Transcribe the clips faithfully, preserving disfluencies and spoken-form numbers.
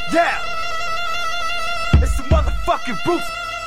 Yeah, it's the motherfucking Roots.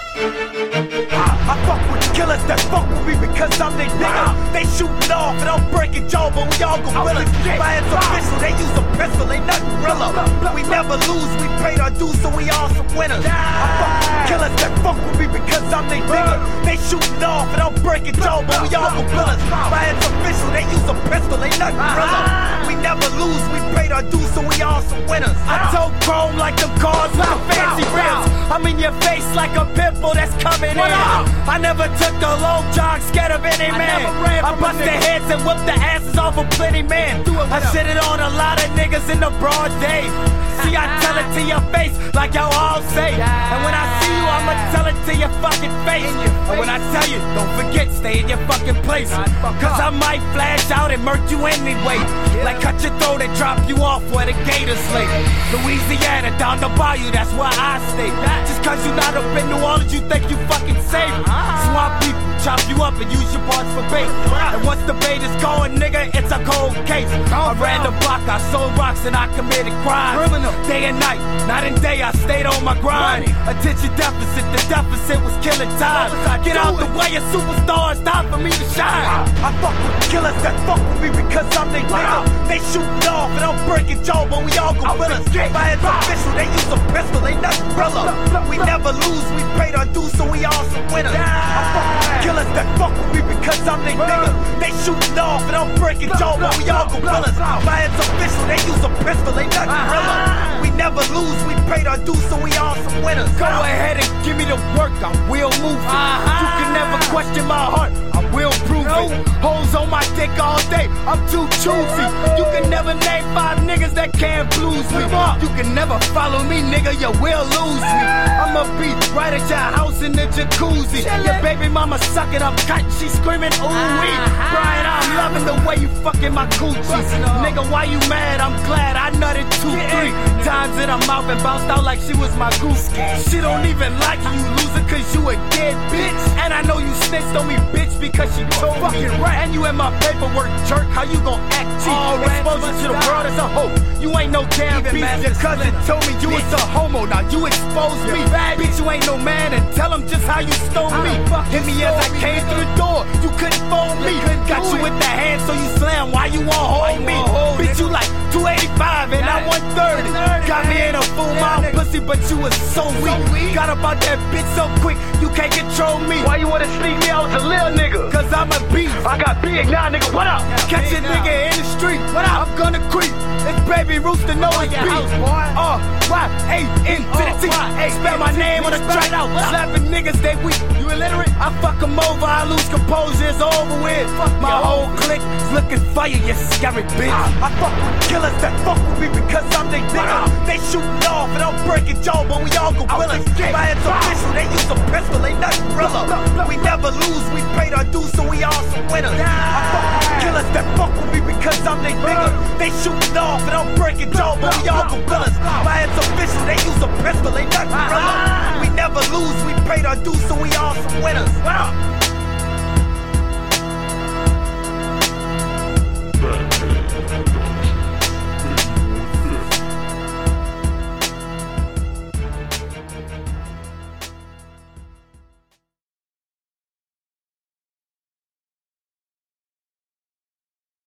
I fuck with killers that fuck with me because I'm they nigga. They shooting off and I'm breaking jaw, but we all gorillas. My hands official, they use a pistol, they not gorilla. We never lose, we paid our dues, so we all some winners. I fuck with killers that fuck with me because I'm they nigga. They shooting off and I'm breaking jaw, but we all gorillas. My hands official, they use a pistol, they not gorilla. We never lose, we paid our dues, so we all some winners. I told chrome like them cars with the fancy rims. I'm in your face like a pimple that's coming in. I never took the long jog, scared of any man. I bust their heads and whip the asses off of plenty men. I shitted on a lot of niggas in the broad day. See, I tell it to your face like y'all all say. And when I see you, I'ma tell it to your fucking face. And when I tell you, don't forget, stay in your fucking place. Cause I might flash out and murk you anyway. Like cut your throat and drop you off where the gators lay. Louisiana, down the bayou, that's where I stay. Just cause you not up in New Orleans, you think you fucking safe. Swamp people chop you up and use your parts for bait. And once the bait is going, nigga, it's a cold case. I ran the block, I sold rocks and I committed crimes. Day and night, night and day, I stayed on my grind. Attention deficit, the deficit was killing time. Get out the way, a superstar, it's time for me to shine. I fuck with killers that fuck with me because I'm they nigga. They shooting off and I'm breaking jaw, but we all gorillas. My hands official, they use a pistol, they not gorilla. We never lose, we paid our dues, so we all some winners. I fuck with killers that fuck with me because I'm they nigga. They shooting off and I'm breaking jaw, but we all gorillas. My hands official, they use a pistol, they not gorilla. We never lose, we paid our dues, so we all some winners. Go ahead and give me the work, I will move it. You can never question my heart, I will prove it. Hoes on my dick all day, I'm too choosy. You can never name five niggas that can't blues me. You can never follow me, nigga, you will lose me. I'ma be right at your house in the jacuzzi. Your baby mama sucking up cotton, she screaming ooh wee. Brian, I'm loving the way you fucking my coochie. Nigga, why you mad? I'm glad I nutted two, three times in her mouth and bounced out like she was my goose. She don't even like you, you loser, cause you a dead bitch. And I know you snitched on me, bitch, because she told me. And you in my paperwork, jerk, how you gon' act cheap? Expose you to the world as a hoe, you ain't no damn beast. Your cousin told me you was a homo, now you exposed me. Bitch, you ain't no man, and tell him just how you stole me. Hit me as I came through the door, you couldn't fold me. Got you with the hand, so you slam, why you won't hold me? Bitch, you like two eighty-five and I'm one thirty. Got me in a full mouth pussy, but you was so weak. Got about that bitch so quick, you can't control me. Why you wanna sneak me out as a little nigga? Cause I'm a beast. I got big now, nigga, what up? Catch a nigga in the street, what up? I'm gonna creep. It's Baby Roots to know it's beat. Uh, Y, A, N to the T. Spell my name on the track out. Slapping niggas, they weak. You illiterate? I fuck them over, I lose composure, it's over with. My whole clique is looking fire, you scary bitch. I fuck with killers that fuck with me because I'm they nigga. They shooting off and I'm breaking jaw, but we all gorillas. My hands official, they use a pistol, they not gorilla. We never lose, we paid our dues, so we all some winners. I fuck with killers that fuck with me because I'm they nigga. They shooting off and I'm breaking jaw, but we all gorillas. My hands official, they use a pistol, they not gorilla. We never lose, we paid our dues, so we all some winners.